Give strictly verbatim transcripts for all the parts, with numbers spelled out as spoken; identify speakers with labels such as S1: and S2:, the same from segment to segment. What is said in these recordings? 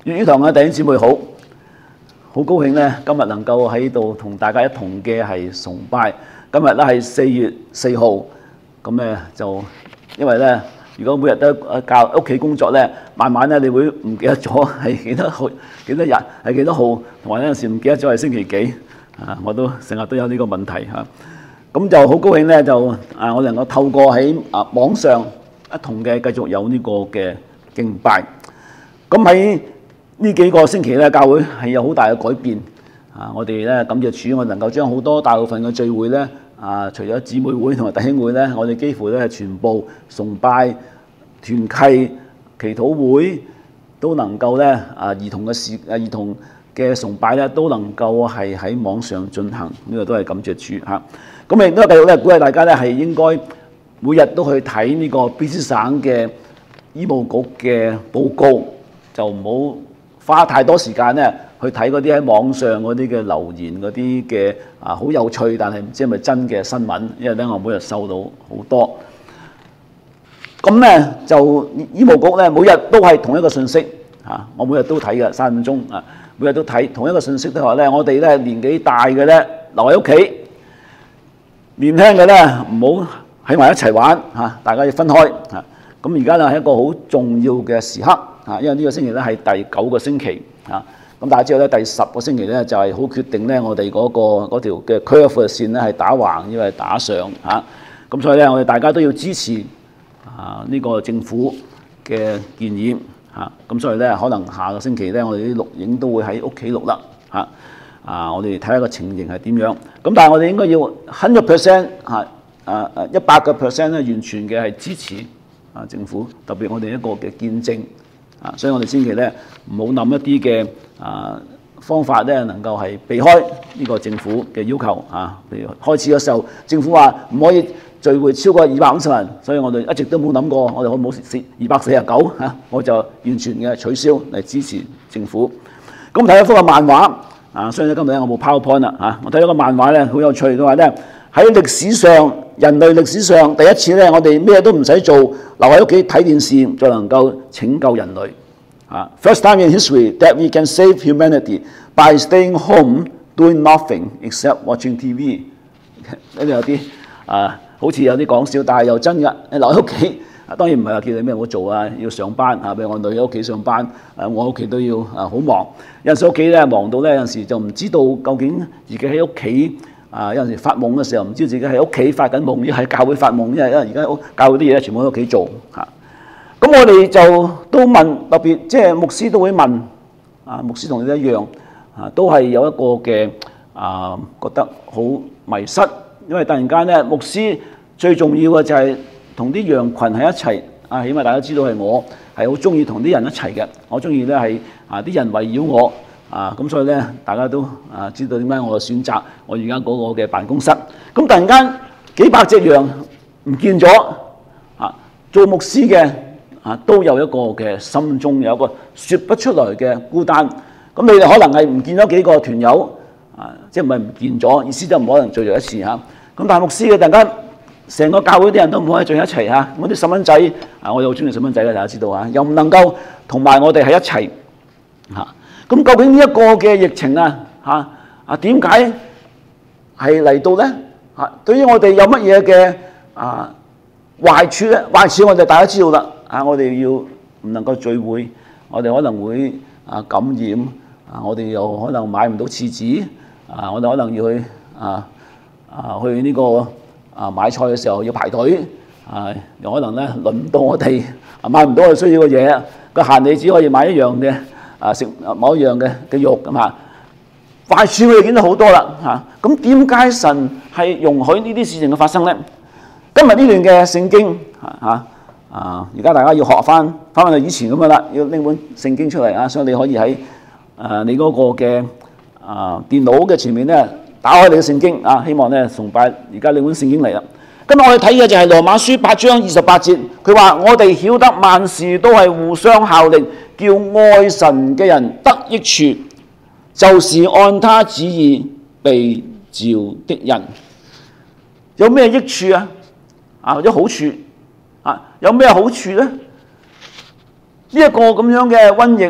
S1: 粵語堂嘅弟兄姊妹好，好高興咧，今日能夠喺度同大家一同嘅係崇拜。今日咧係四月四號，咁咧就因為咧，如果每日都教屋企工作咧，慢慢咧你會唔記得咗係幾多號、幾多日係幾多號，同埋有陣時唔記得咗係星期幾啊！我都成日都有呢個問題嚇。咁就好高興咧，就啊，我能夠透過喺啊網上一同嘅繼續有呢個嘅敬拜。咁喺呢幾個星期咧，教會係有好大嘅改變啊！我哋咧感謝主，我能夠將好多大部分嘅聚會咧啊，除咗姊妹會同埋弟兄會咧，我哋幾乎咧全部崇拜、團契、祈禱會都能夠咧啊兒童嘅事啊兒童嘅崇拜咧都能夠係喺網上進行，呢個都係感謝主嚇。咁亦都繼續咧鼓勵大家咧係應該每日都去睇呢個 B C 省嘅醫務局嘅報告，就唔好花太多時間咧去睇嗰啲喺網上嗰啲嘅留言嗰啲嘅啊好有趣，但係唔知係咪真嘅新聞，因為咧我每日收到好多。咁咧就醫務局咧每日都係同一個信息嚇，我每日都睇嘅三分鐘啊，每日都睇同一個信息，都話咧我哋咧年紀大嘅咧留喺屋企，年輕嘅咧唔好喺埋一齊玩嚇，大家要分開嚇。咁而家咧係一個好重要嘅時刻嚇，因為呢個星期咧係第九個星期嚇。咁大家知道咧第十個星期咧就係好決定咧我哋嗰個嗰條嘅 curve 線咧係打橫，因為打上嚇。咁所以咧我哋大家都要支持啊呢個政府嘅建議嚇。咁所以咧可能下個星期咧我哋啲錄影都會喺屋企錄啦嚇。啊，我哋睇下個情形係點樣。咁但係我哋應該要 hundred percent 嚇啊啊一百個 percent 咧完全嘅係支持啊政府，特別我哋一個嘅見證啊，所以我哋千祈咧唔好諗一啲嘅啊方法咧，能夠係避開呢個政府嘅要求啊。譬如開始嘅時候，政府話唔可以聚會超過二百五十人，所以我哋一直都冇諗過，我哋可唔可以二百四十九嚇？我就完全嘅取消嚟支持政府。咁睇一幅嘅漫畫啊，所以咧今日咧我冇 PowerPoint 啦嚇。我睇咗個漫畫咧好有趣，佢話咧喺歷史上人類歷史上第一次咧，我哋咩都唔使做，留喺屋企睇電視就能夠拯救人類。啊 ，First time in history that we can save humanity by staying home doing nothing except watching T V。呢度有啲啊，好似有啲講笑，但係又真㗎。你留喺屋企，當然唔係話叫你咩好做啊，要上班啊，譬如我女喺屋企上班，誒我屋企都要啊好忙。有陣時屋企咧忙到咧，有陣時就唔知道究竟自己喺屋企。啊！有陣時發夢嘅時候，唔知自己喺屋企發緊夢，亦喺教會發夢，因為因為而家教會啲嘢咧，全部喺屋企做嚇。咁我哋就都問，特別即係牧師都會問啊，牧師同你一樣啊，都係有一個嘅啊覺得好迷失，因為突然間咧，牧師最重要嘅就係同啲羊群喺一齊啊。起碼大家知道係我係好中意同啲人一齊嘅，我中意咧係啊啲人圍繞我。啊，咁所以咧，大家都啊知道點解我選擇我而家嗰個嘅辦公室。咁突然間幾百隻羊唔見咗，啊，做牧師嘅啊都有一個嘅心中有一個説不出來嘅孤單。咁你哋可能係唔見咗幾個團友，啊，即係唔係唔見咗？意思就唔可能聚在一次嚇。咁但係牧師嘅突然間成個教會啲人都唔可以聚一齊嚇。我啲細蚊仔啊，我又好中意細蚊仔嘅，大家知道啊，又唔能夠同埋我哋喺一齊嚇。咁究竟呢一個嘅疫情啊，嚇啊點解係嚟到咧？嚇，對於我哋有乜嘢嘅啊壞處咧？壞處我哋大家知道啦，嚇我哋要唔能夠聚會，我哋可能會啊感染，啊我哋又可能買唔到廁紙，啊我哋可能要去啊啊去呢個啊買菜嘅時候要排隊，啊又可能咧輪唔到我哋啊買唔到我需要嘅嘢，個限你只可以買一樣嘅。啊食某一樣嘅嘅肉咁嚇，壞處我哋見到好多啦嚇。咁點解神係容許呢啲事情嘅發生咧？今日呢段嘅聖經嚇嚇啊，而家大家要學翻翻返去以前咁樣啦，要拎本聖經出嚟啊，所以你可以喺誒你嗰個嘅啊電腦嘅前面咧打開你嘅聖經啊，希望咧崇拜而家呢本聖經嚟啦。今日我哋睇嘅就係羅馬書八章二十八節，佢話我哋曉得萬事都係互相效力，叫愛神嘅人得益處，就是按他旨意被召的人。有咩益處啊？啊，有好處啊？有咩好處咧？呢、這、一個咁樣嘅瘟疫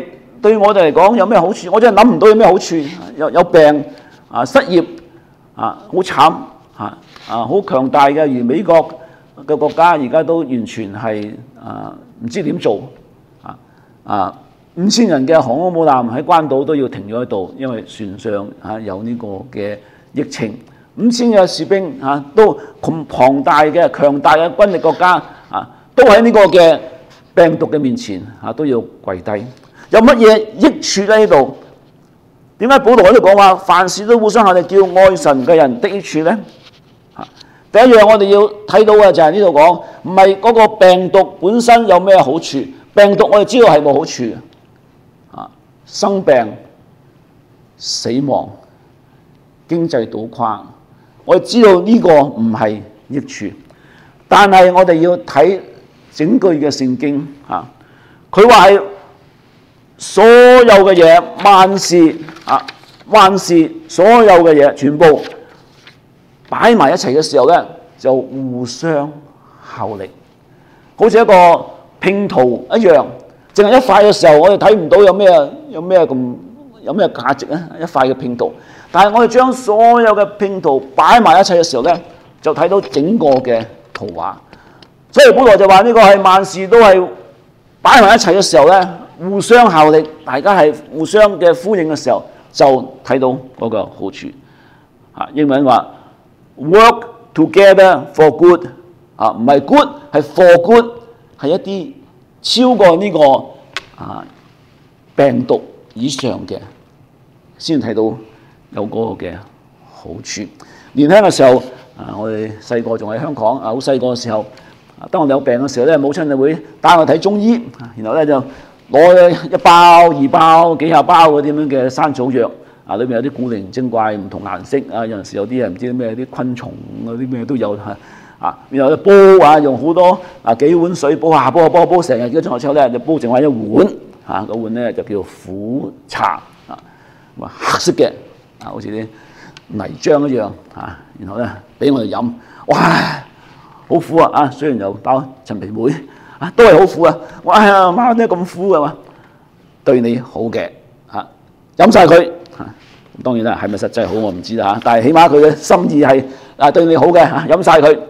S1: 對我哋嚟講有咩好處？我真係諗唔到有咩好處。有有病啊，失業啊，好慘啊啊，好強大嘅，如美國嘅國家而家都完全係啊唔知點做啊啊！五千人嘅航空母艦喺關島都要停咗喺度，因為船上啊有呢個嘅疫情。五千嘅士兵啊，都咁龐大嘅強大嘅軍力國家啊，都喺呢個嘅病毒嘅面前啊都要跪低。有乜嘢益處喺呢度？點解保羅喺度講話凡事都互相效力，叫愛神嘅人得益處咧？啊，第一樣我哋要睇到嘅就係呢度講，唔係嗰個病毒本身有咩好處，病毒我哋知道係冇好處嘅。啊，生病、死亡、經濟倒垮，我哋知道呢個唔係益處，但係我哋要睇整句嘅聖經啊，佢話係所有嘅嘢，萬事啊，萬事所有嘅嘢，全部擺埋一齊嘅時候咧，就互相效力，好似一個拼圖一樣。淨係一塊嘅時候，我哋睇唔到有咩有咩咁有咩價值啊！一塊嘅拼圖，但係我哋將所有嘅拼圖擺埋一齊嘅時候咧，就睇到整個嘅圖畫。所以保羅就話呢個係萬事都係擺埋一齊嘅時候咧，互相效力，大家係互相嘅呼應嘅時候，就睇到嗰個好處。啊，英文話 work together for good 啊，唔係 good 係 for good， 係一啲超過呢、這個啊病毒以上嘅，先睇到有嗰個嘅好處。年輕嘅時候，啊，我哋細個仲喺香港，啊，好細個嘅時候，啊，當我哋有病嘅時候咧，母親就會帶我睇中醫，然後咧就攞一包、二包、幾廿包嗰啲咁樣嘅山草藥，啊，裏邊有啲古靈精怪、唔同顏色，啊，有陣時有啲人唔知咩啲昆蟲嗰啲咩都有嚇。啊，然後煲啊，用好多啊幾碗水煲下煲下煲煲成日，幾個鐘頭之後咧就煲剩翻一碗，嚇、啊、嗰碗咧就叫苦茶，啊，咁啊黑色嘅，啊好似啲泥漿一樣，啊，然後咧俾我哋飲，哇，好苦啊！啊，雖然有包陳皮梅，啊都係好苦啊！哇，哎呀媽，點解咁苦嘅嘛？對你好嘅，嚇飲晒佢，嚇當然啦，係咪實際好我唔知啦嚇，但係起碼佢嘅心意係啊對你好嘅嚇，飲晒佢。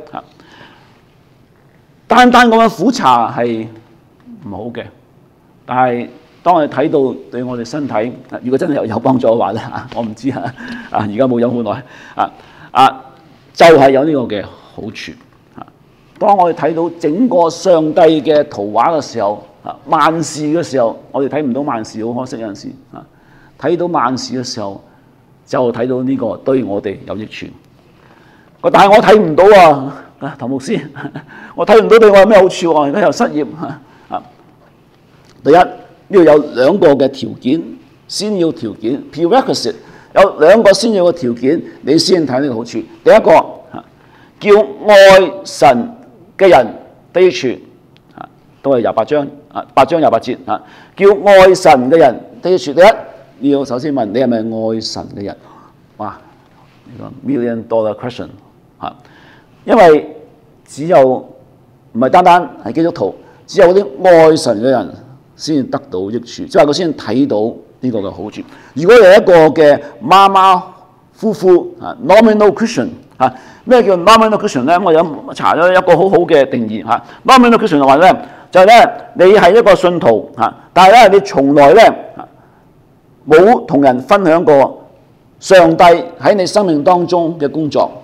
S1: 單單咁樣苦茶係唔好嘅，但係當我哋睇到對我哋身體，如果真係有有幫助嘅話咧，啊，我唔知啊，啊而家冇飲好耐，啊啊就係、是、有呢個嘅好處。啊，當我哋睇到整個上帝嘅圖畫嘅時候，啊萬事嘅時候，我哋睇唔到萬事，好可惜有陣時啊，睇到萬事嘅時候，就睇到呢個對我哋有益處。但係我睇唔到啊！啊，唐牧師，我睇唔到對我有咩好處喎？而家又失業啊！第一，呢度有兩個嘅條件，先要條件 prerequisite 有兩個先要嘅條件，你先睇呢個好處。第一個啊，叫愛神嘅人得益處啊，都係廿八章啊，八章廿八節啊，叫愛神嘅人得益處。第一，你要首先問你係咪愛神嘅人？哇，呢個 million dollar question 啊！因為只有唔係單單係基督徒，只有啲愛神嘅人先得到益處，即係話佢先睇到呢個嘅好處。如果有一個嘅媽媽夫婦啊 ，nominal Christian 啊，咩叫 nominal Christian 咧？我有查咗一個好好嘅定義嚇。nominal Christian 就話咧，就係咧你係一個信徒嚇，但係咧你從來咧冇同人分享過上帝喺你生命當中嘅工作。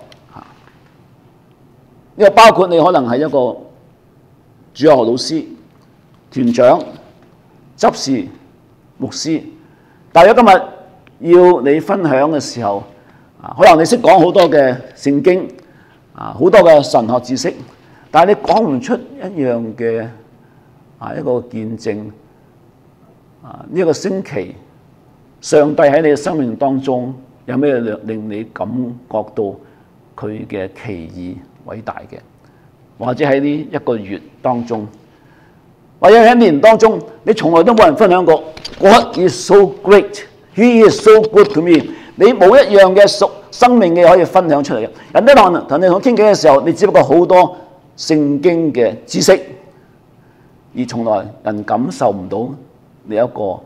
S1: 呢個包括你可能係一個主學老師、團長、執事、牧師，但係今日要你分享嘅時候，啊，可能你識講好多嘅聖經，啊，好多嘅神學知識，但係你講唔出一樣嘅啊一個見證，啊呢一個星期，上帝喺你嘅生命當中有咩令你感覺到佢嘅奇異偉大嘅，或者喺呢一個月當中，或者喺一年當中，你從來都冇人分享過 God is so great, He is so good to me。你冇一樣嘅屬生命嘅可以分享出嚟嘅。人哋同同你同傾偈嘅時候，你只不過好多聖經嘅知識，而從來人感受唔到你一個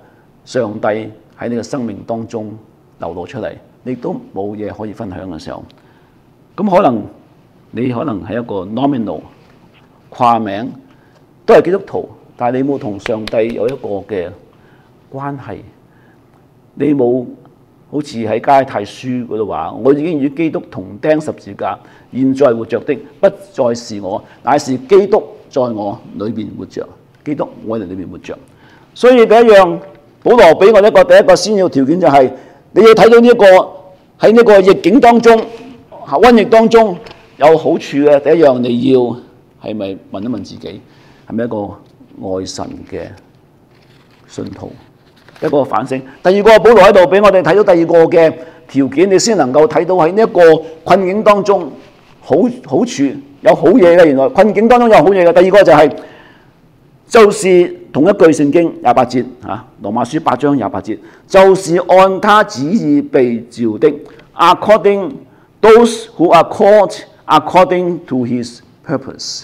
S1: 上帝喺你嘅生命當中流露出嚟，你都冇嘢可以分享嘅時候，咁可能你可能係一個 nominal 跨名，都係基督徒，但係你冇同上帝有一個嘅關係，你冇好似喺加拉太書嗰度話，我已經與基督同釘十字架，現在活着的不再是我，乃是基督在我裏邊活着。基督我哋裏邊活着。所以第一樣，保羅俾我一個第一個先要條件就係、是、你要睇到呢、這、一個喺呢個逆境當中、瘟疫當中有好處嘅。第一樣你要係咪問一問自己，係咪一個愛神嘅信徒？一個反省。第二個，保羅喺度俾我哋睇到第二個嘅條件，你先能夠睇到喺呢一個困境當中好好處有好嘢嘅。原來困境當中有好嘢嘅。第二個就係、是、就是同一句聖經廿八節啊，羅馬書八章廿八節，就是按他旨意被召的 ，according those who are called according to his purpose。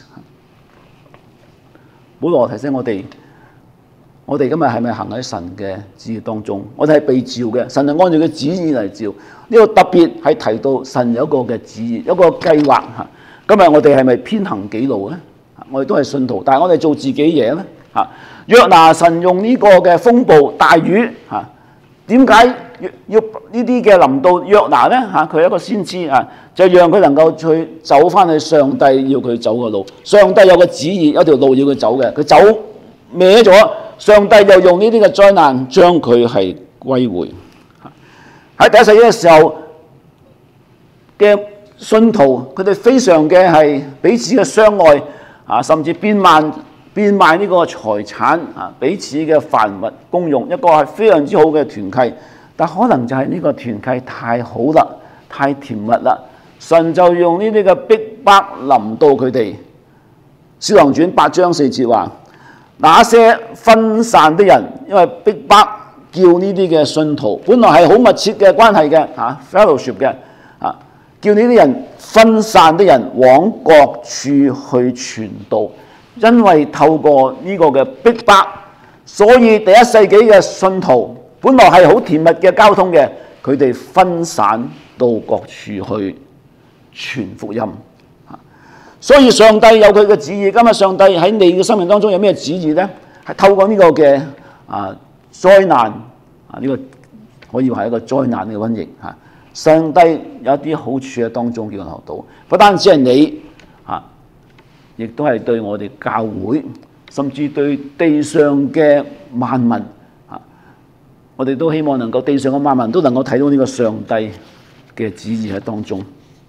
S1: 保羅提醒我哋。我哋今日係咪行喺神嘅旨意當中？我哋係被召嘅，神係按照佢旨意嚟召。呢個特別係提到神有一個嘅旨意，有一個計劃嚇。今日我哋係咪偏行己路咧？我哋都係信徒，但係我哋做自己嘢咧嚇。約拿神用呢個嘅風暴大魚嚇，點解要呢啲嘅臨到約拿咧嚇？佢係一個先知啊，就讓佢能夠去走翻去上帝要佢走嘅路。上帝有個旨意，有條路要佢走嘅，佢走歪咗。上帝就用呢啲嘅災難將佢係歸回。喺第一世紀嘅時候嘅信徒，佢哋非常嘅係彼此嘅相愛啊，甚至變賣變賣呢個財產啊，彼此嘅凡物公用，一個係非常之好嘅團契。但可能就係呢個團契太好啦，太甜蜜啦，神就用呢啲嘅逼迫臨到佢哋。《使徒行傳》八章四節話。那些分散的人，因為逼迫叫呢啲嘅信徒，本來係好密切嘅關係嘅嚇 fellowship 嘅嚇，叫呢啲人分散的人往各處去傳道，因為透過呢個嘅逼迫，所以第一世紀嘅信徒本來係好甜蜜嘅交通嘅，佢哋分散到各處去傳福音。所以上帝有佢嘅旨意，今日上帝喺你嘅生命當中有咩旨意呢？係透過呢個嘅啊災難啊，呢、這個可以話係一個災難嘅瘟疫嚇。上帝有一啲好處喺當中叫我學到，不單止係你啊，亦都係對我哋教會，甚至對地上嘅萬民啊，我哋都希望能夠地上嘅萬民都能夠睇到呢個上帝嘅旨意喺當中。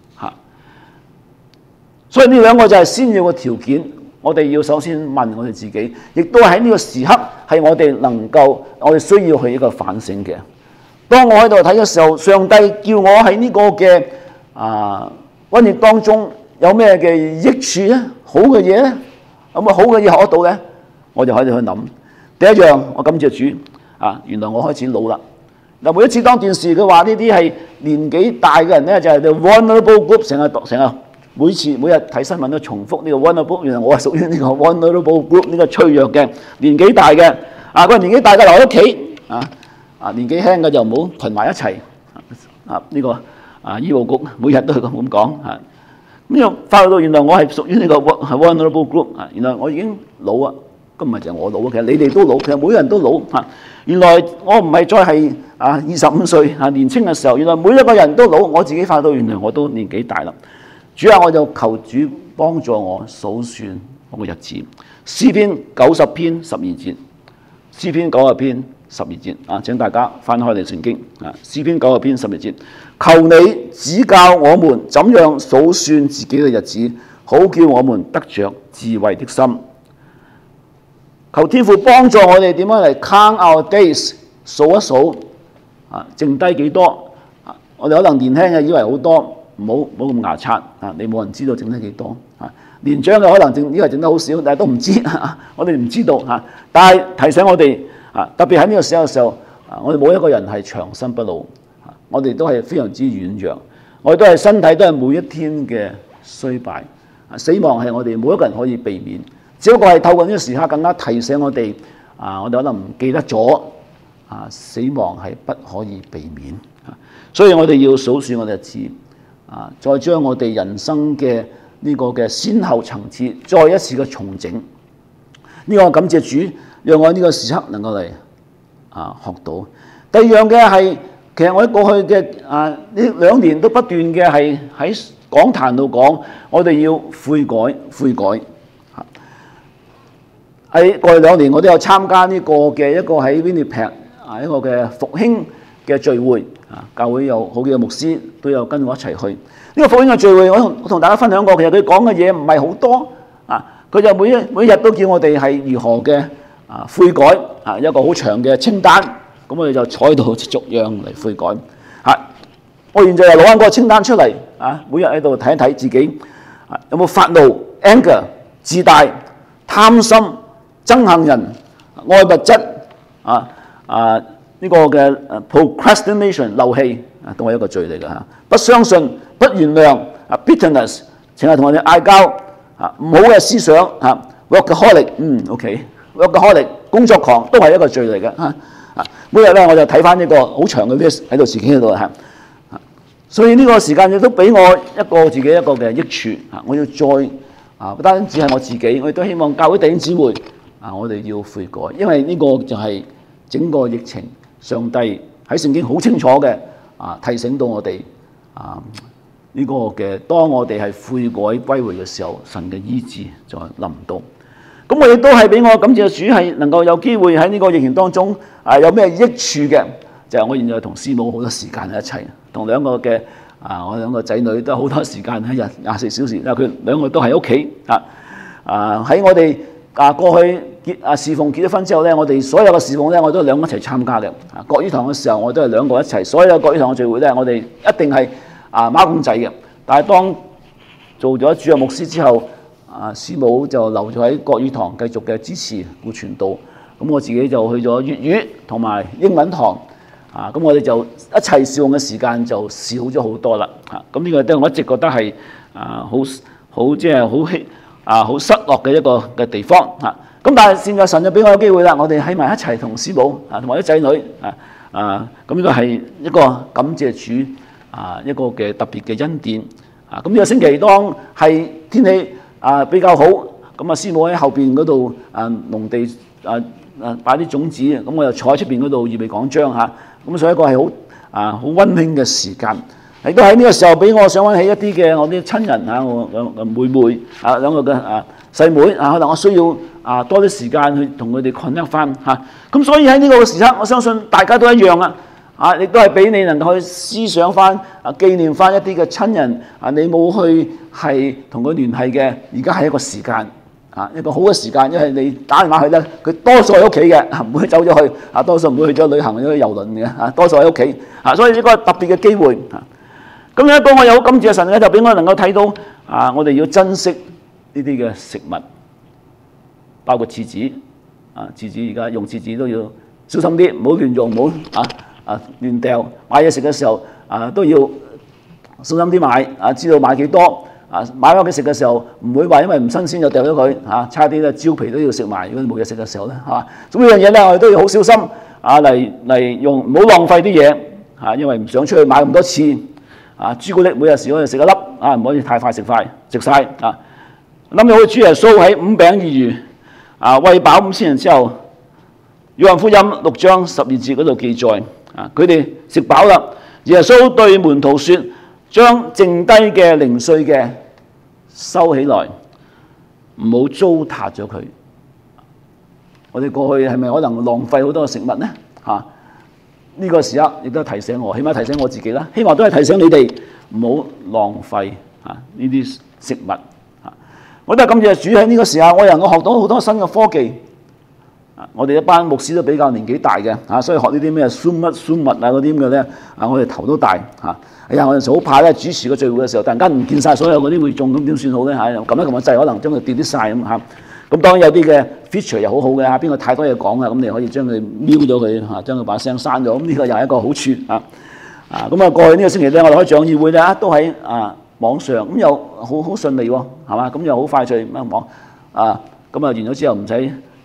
S1: 所以呢兩個就係先要嘅條件，我哋要首先問我哋自己，亦都喺呢個時刻係我哋能夠，我哋需要去一個反省嘅。當我喺度睇嘅時候，上帝叫我喺呢個嘅啊瘟疫當中有咩嘅益處咧？好嘅嘢咧？有冇好嘅嘢學得到咧？我就喺度去諗。第一樣，我感謝主啊！原來我開始老啦。嗱，每一次當電視佢話呢啲係年紀大嘅人咧，就係 the vulnerable group，成日讀成日。每次每日睇新聞都重複呢個 vulnerable， 原來我係屬於呢個 vulnerable group 呢個脆弱嘅年紀大嘅啊，佢年紀大嘅留喺屋企啊啊，年紀輕嘅就唔好群埋一齊啊。呢、這個啊醫務局每日都係咁咁講啊。咁又發覺到原來我係屬於呢個 vulnerable group 啊，原來我已經老啊，咁唔係就係我老啊，其實你哋都老，其實每個人都老啊。原來我唔係再係啊二十五歲啊年青嘅時候，原來每一個人都老，我自己發覺到原來我都年紀大啦。主啊，我就求主幫助我數算我個日子。詩篇九十篇十二節，詩篇九十篇十二節啊！請大家翻開嚟聖經啊！詩篇九十篇十二節，求你指教我們怎樣數算自己嘅日子，好叫我們得着智慧的心。求天父幫助我哋點樣嚟 count our days， 數一數啊，剩低幾多啊？我哋可能年輕嘅以為好多。唔好唔好咁牙刷啊！你冇人知道剩得幾多啊？年長嘅可能剩以為剩得好少，但係都唔知啊！我哋唔知道嚇。但係提醒我哋啊，特別喺呢個時候嘅時候啊，我哋冇一個人係長生不老啊！我哋都係非常之軟弱，我哋都係身體都係每一天嘅衰敗啊！死亡係我哋冇一個人可以避免，只不過係透過呢個時刻更加提醒我哋啊！我哋可能唔記得咗啊死亡係不可以避免。所以我哋要數算我哋日子，啊，再將我哋人生嘅呢個嘅先後層次再一次嘅重整。呢個感謝主，讓我呢個時刻能夠嚟啊學到。第二樣嘅係，其實我喺過去嘅啊呢兩年都不斷嘅係喺講壇度講，我哋要悔改悔改。喺過去兩年，我都有參加呢個嘅一個喺 Winnipeg 啊一個嘅復興嘅聚會啊，教會有好幾個牧師都有跟我一齊去。呢、這個復興嘅聚會，我同我同大家分享過，其實佢講嘅嘢唔係好多啊，佢就每一每一日都叫我哋係如何嘅啊悔改啊，一個好長嘅清單。咁我哋就坐喺度逐樣嚟悔改嚇。我現在又攞翻嗰個清單出嚟啊，每日喺度睇一睇自己啊，有冇發怒、anger、自大、貪心、憎恨人、愛物質啊啊呢、這個嘅 procrastination 漏氣啊，都係一個罪嚟㗎嚇。不相信、不原諒啊 bitterness， 成日同我哋嗌交啊，唔好嘅思想嚇 workaholic， 嗯 OK，workaholic 工作狂都係一個罪嚟嘅嚇。啊！每日咧我就睇翻一個好長嘅 list 喺度自己喺度嚇，所以呢個時間亦都俾我一個自己一個嘅益處啊！我要再啊，不單止係我自己，我亦都希望教會弟兄姊妹啊，我哋要悔改，因為呢個就係整個疫情，上帝喺聖經好清楚嘅啊提醒到我哋啊呢個嘅，當我哋係悔改歸回嘅時候，神嘅醫治就臨到。咁我亦都係俾我感謝主，係能夠有機會喺呢個疫情當中啊，有咩益處嘅？就係、是、我現在同師母好多時間喺一齊，同兩個嘅啊，我兩個仔女都好多時間喺日廿四小時，因為佢兩個都喺屋企啊啊喺我哋啊過去結啊侍奉結咗婚之後咧，我哋所有嘅侍奉咧，我都係兩個一齊參加嘅。啊，國語堂嘅時候，我都係兩個一齊，所有國語堂嘅聚會咧，我哋一定係啊孖公仔嘅。但係當做咗主任牧師之後，啊，師母就留咗喺國語堂繼續嘅支持顧傳道，咁我自己就去咗粵語同埋英文堂，啊，咁我哋就一齊侍奉嘅時間就少咗好多啦，啊，咁呢個都我一直覺得係啊好好即係好希啊好失落嘅一個嘅地方，啊，咁但係現在神就俾我有機會啦，我哋喺埋一齊同師母啊同埋啲仔女啊啊，咁呢個係一個感謝主啊一個嘅特別嘅恩典，啊，咁呢個星期當係天氣啊比較好，咁啊師母喺後邊嗰度啊農地啊啊擺啲種子，咁我又坐喺出邊嗰度預備講章嚇，咁所以一個係好啊好溫馨嘅時間，亦都喺呢個時候俾我想翻起一啲嘅我啲親人嚇，我兩個妹妹啊兩個嘅啊細妹啊，可能我需要啊多啲時間去同佢哋 connect 翻嚇，咁所以喺呢個時刻，我相信大家都一樣啊。啊！亦都係俾你能夠去思想翻啊，紀念翻一啲嘅親人啊，你冇去係同佢聯繫嘅，而家係一個時間啊，一個好嘅時間，因為你打電話去咧，佢多數喺屋企嘅，唔會走咗去啊，多數唔會去咗旅行，去咗遊輪嘅啊，多數喺屋企啊，所以呢個特別嘅機會啊。咁有一個我有感謝神咧，就俾我能夠睇到啊，我哋要珍惜呢啲嘅食物，包括廁紙啊，廁紙而家用廁紙都要小心啲，唔好亂用，唔好啊。啊亂掉，買嘢食嘅時候啊都要小心啲買啊，知道買幾多啊，買翻屋企食嘅時候唔會話因為唔新鮮就掉咗佢嚇，差啲咧蕉皮都要食埋。如果你冇嘢食嘅時候咧，係嘛？咁呢樣嘢咧我哋都要好小心啊，嚟嚟用，唔好浪費啲嘢嚇，因為唔想出去買咁多次啊。朱古力每日時可以食一粒啊，唔可以太快食快食晒啊。諗起好似主耶穌喺五餅二魚啊餵飽五千人之後，約翰福音六章十二節嗰度記載。啊！佢哋食飽啦，耶穌對門徒說：將剩低嘅零碎嘅收起來，唔好糟蹋咗佢。我哋過去係咪可能浪費好多食物呢？嚇、啊！呢、這個時刻亦都提醒我，起碼提醒我自己啦。希望都係提醒你哋唔好浪費啊呢啲食物。啊！我都係感謝主喺呢個時候，我能夠學到好多新嘅科技。我哋一班牧師都比較年紀大嘅嚇，所以學呢啲咩 Zoom 乜 Zoom 物啊嗰啲咁嘅咧，啊我哋頭都大嚇。哎呀，我有時好怕咧，主持個聚會嘅時候，突然間唔見晒所有嗰啲會眾，咁點算好咧嚇？撳一撳個掣，可能將佢跌啲晒咁嚇。咁當然有啲嘅 feature 又好好嘅嚇，邊個太多嘢講啊，咁你可以將佢瞄咗佢嚇，將佢把聲刪咗，咁呢個又係一個好處啊。啊咁啊，過去呢個星期咧，我哋開長議會咧都喺啊網上，咁又好好順利喎，係嘛？咁又好快脆咁網啊，咁啊完咗之後唔使。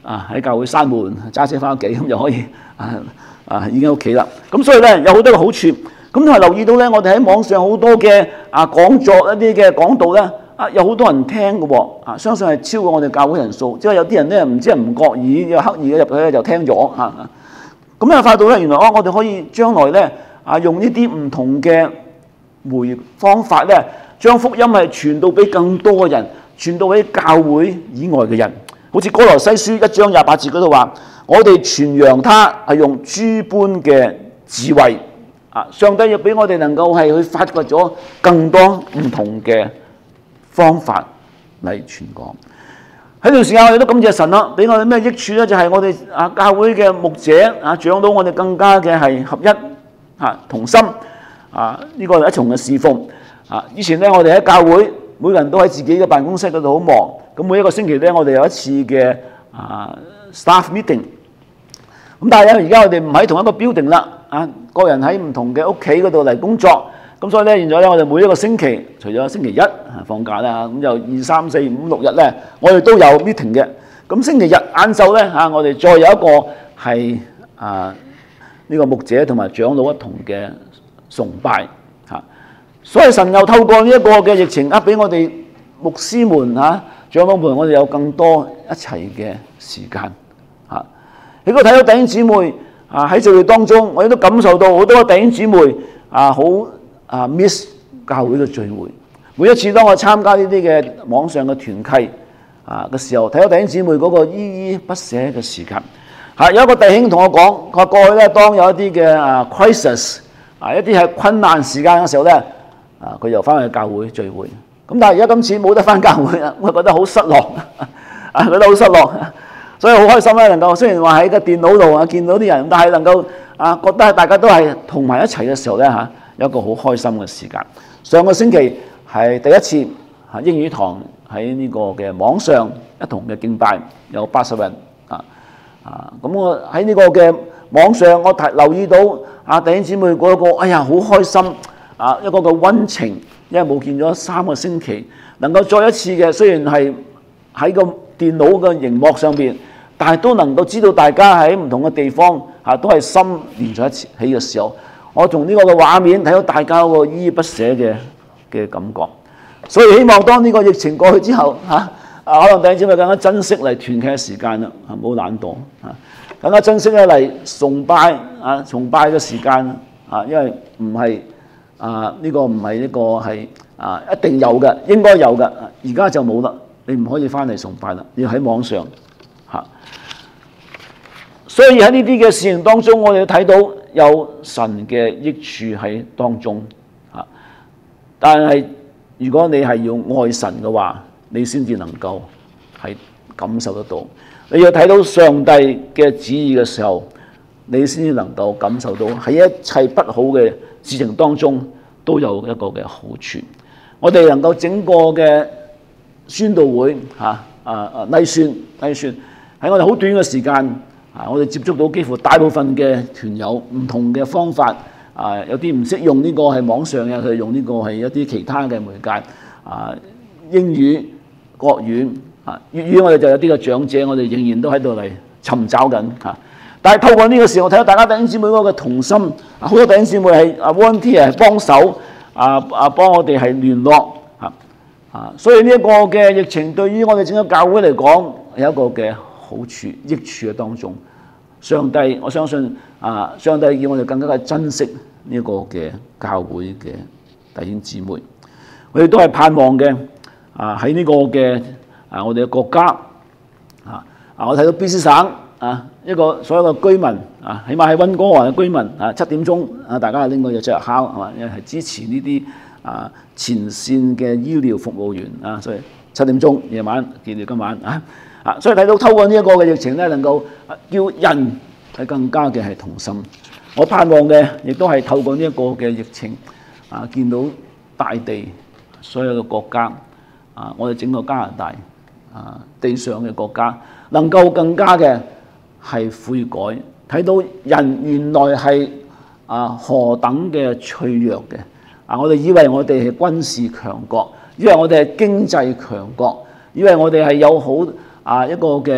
S1: 啊喺教會閂門揸車翻屋企咁就可以啊啊已經喺屋企啦。咁所以咧有好多嘅好處。咁同埋留意到咧，我哋喺網上好多嘅啊講座一啲嘅講道咧。啊，有好多人聽嘅喎，啊，相信係超過我哋教會人數，即係有啲人咧唔知係唔覺意，又刻意嘅入去咧就聽咗嚇。咁又發到咧，原來哦，我哋可以將來咧啊，用呢啲唔同嘅回方法咧，將福音係傳到俾更多嘅人，傳到俾教會以外嘅人。好似哥羅西書一章廿八節嗰度話，我哋傳揚他係用諸般嘅智慧啊，上帝要俾我哋能夠係去發掘咗更多唔同嘅方法嚟傳講。喺呢段時間我哋都感謝神啦，俾我哋咩益處咧？就係、是、我哋啊教會嘅牧者啊長到我哋更加嘅係合一啊同心啊，呢、這個係一重嘅侍奉啊。以前咧我哋喺教會每個人都喺自己嘅辦公室嗰度好忙，咁每一個星期咧我哋有一次嘅啊 staff meeting。咁但係咧而家我哋唔喺同一個 building 啦，啊個人喺唔同嘅屋企嗰度嚟工作。咁所以咧，現在咧，我哋每一個星期，除咗星期一放假啦，咁就二三四五六日咧，我哋都有 meeting 嘅。咁星期日晏晝咧嚇，我哋再有一個係啊呢個牧者同埋長老一同嘅崇拜嚇。所以神又透過呢一個嘅疫情，呃俾我哋牧師們嚇、長老們，我哋有更多一齊嘅時間嚇。你都睇到弟兄姊妹啊喺聚會當中，我亦都感受到好多弟兄姊妹啊好。啊 miss 教會嘅聚會，每一次當我參加呢啲嘅網上嘅團契啊嘅時候，睇到弟兄姊妹嗰個依依不捨嘅時間。嚇、啊、有一個弟兄同我講，佢話過去咧當有一啲嘅啊 crisis 啊一啲係困難時間嘅時候咧，啊佢又翻去教會聚會。咁但係而家今次冇得翻教會啊，我覺得好失落啊，覺得好失落。所以好開心咧，能夠雖然話喺個電腦度啊見到啲人，但係能夠啊覺得大家都係同埋一齊嘅時候咧嚇。啊有一個好開心嘅時間。上個星期係第一次嚇英語堂喺呢個嘅網上一同嘅敬拜，有八十人啊啊！咁我喺呢個嘅網上，我睇留意到啊弟兄姊妹嗰個，哎呀好開心啊！一個嘅溫情，因為冇見咗三個星期，能夠再一次嘅，雖然係喺個電腦嘅熒幕上邊，但係都能夠知道大家喺唔同嘅地方嚇都係心連在一起嘅時候。我從呢個嘅畫面睇到大家個依依不捨嘅嘅感覺，所以希望當呢個疫情過去之後嚇，啊可能弟兄姊妹更加珍惜嚟團契嘅時間啦，唔好懶惰嚇，更加珍惜咧嚟崇拜啊崇拜嘅時間啊，因為唔係啊呢個唔係一個係啊一定有嘅，應該有嘅，而家就冇啦，你唔可以翻嚟崇拜啦，要喺網上嚇。所以喺呢啲嘅事情當中，我哋睇到有神嘅益處喺當中嚇。但係如果你係要愛神嘅話，你先至能夠係感受得到。你要睇到上帝嘅旨意嘅時候，你先至能夠感受到喺一切不好嘅事情當中都有一個嘅好處。我哋能夠整個嘅宣道會嚇啊啊拉宣拉宣喺我哋好短嘅時間。啊！我哋接觸到幾乎大部分嘅團友，唔同嘅方法，啊有啲唔識用呢個係網上嘅，佢用呢個係一啲其他嘅媒介，啊英語、國語、啊粵語，我哋就有啲嘅長者，我哋仍然都喺度嚟尋找緊嚇。但係透過呢個時候，我睇到大家弟兄姊妹嗰個同心，好多弟兄姊妹係啊 volunteer 係幫手，啊啊幫我哋係聯絡嚇啊，所以呢一個嘅疫情對於我哋整個教會嚟講有一個嘅好處、益處嘅當中。上帝，我相信啊，上帝要我哋更加嘅珍惜呢個嘅教會嘅弟兄姊妹。我哋都係盼望嘅啊，喺呢個嘅啊，我哋嘅國家啊啊，我睇到 B C 省啊，一個所有嘅居民啊，起碼喺溫哥華嘅居民啊，七點鐘啊，大家拎個嘢出嚟敲係嘛，因為係支持呢啲啊前線嘅醫療服務員啊，所以七點鐘夜晚見到今晚啊。啊，所以睇到透過呢一個嘅疫情咧，能夠叫人係更加嘅係同心。我盼望嘅亦都係透過呢一個嘅疫情啊，見到大地所有嘅國家啊，我哋整個加拿大啊地上嘅國家，能夠更加嘅係悔改，睇到人原來係啊何等嘅脆弱嘅啊！我哋以為我哋係軍事強國，以為我哋係經濟強國，以為我哋係有好啊一個嘅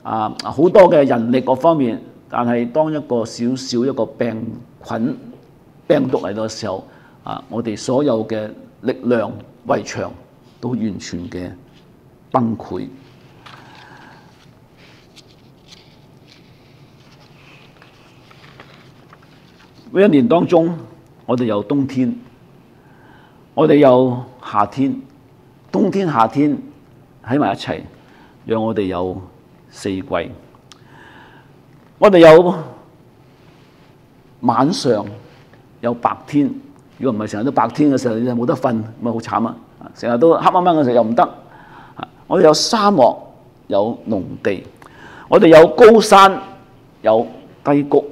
S1: 啊好多嘅人力各方面，但係當一個少少一個病菌病毒嚟到嘅時候，啊，我哋所有嘅力量圍牆都完全嘅崩潰。每一年當中，我哋有冬天，我哋有夏天，冬天夏天喺埋一齊，讓我哋有四季。我哋有晚上，有白天。如果唔係成日都白天嘅時候，你就冇得瞓，咪好慘啊！成日都黑掹掹嘅時候又唔得。我哋有沙漠，有農地，我哋有高山，有低谷。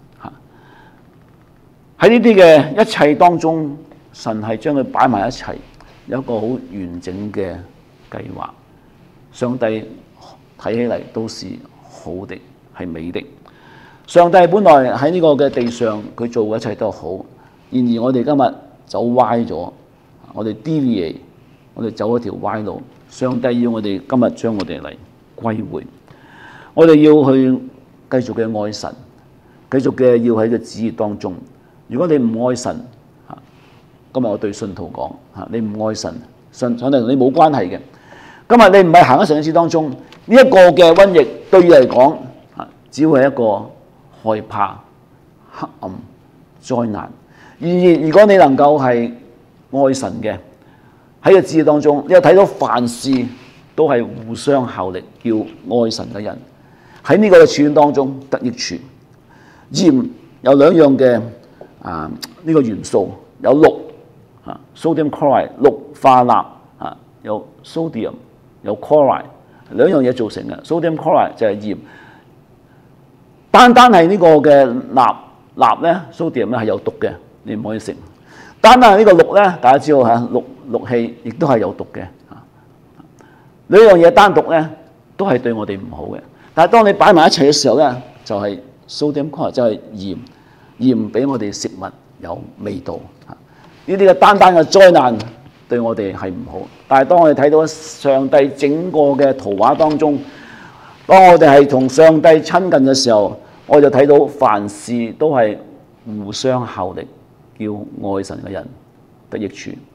S1: 喺呢啲嘅一切當中，神係將佢擺埋一齊，有一個好完整嘅計劃。上帝睇起嚟都是好的，係美的。上帝本來喺呢個嘅地上，佢做嘅一切都好。然而我哋今日走歪咗，我哋 deviate， 我哋走一條歪路。上帝要我哋今日將我哋嚟歸回，我哋要去繼續嘅愛神，繼續嘅要喺個旨意當中。如果你唔愛神，今日我對信徒講，你唔愛神，神上帝同你冇關係嘅。今日你唔係行喺神嘅旨當中，呢、這、一個嘅瘟疫對你嚟講，只會係一個害怕、黑暗、災難。然而，如果你能夠係愛神嘅，喺個旨意當中，你又睇到凡事都係互相效力，叫愛神嘅人喺呢個嘅處境當中得益處。鹽有兩樣嘅啊呢、這個元素，有氯啊 sodium chloride 氯化鈉啊，有 sodium 有 chloride 兩樣嘢造成嘅。sodium chloride 就係鹽，單單係呢個嘅鈉鈉咧 sodium 咧係有毒嘅，你唔可以食。單單係呢個氯咧，大家知道嚇氯氯氣亦都係有毒嘅。兩樣嘢單獨咧都係對我哋唔好嘅。但係當你擺埋一齊嘅時候咧，就係、是、sodium chloride 就係鹽，鹽俾我哋食物有味道。呢啲嘅單單嘅災難對我哋係唔好。但係當我哋睇到上帝整個嘅圖畫當中，當我哋係同上帝親近嘅時候，我就睇到凡事都係互相效力，叫愛神嘅人得益處。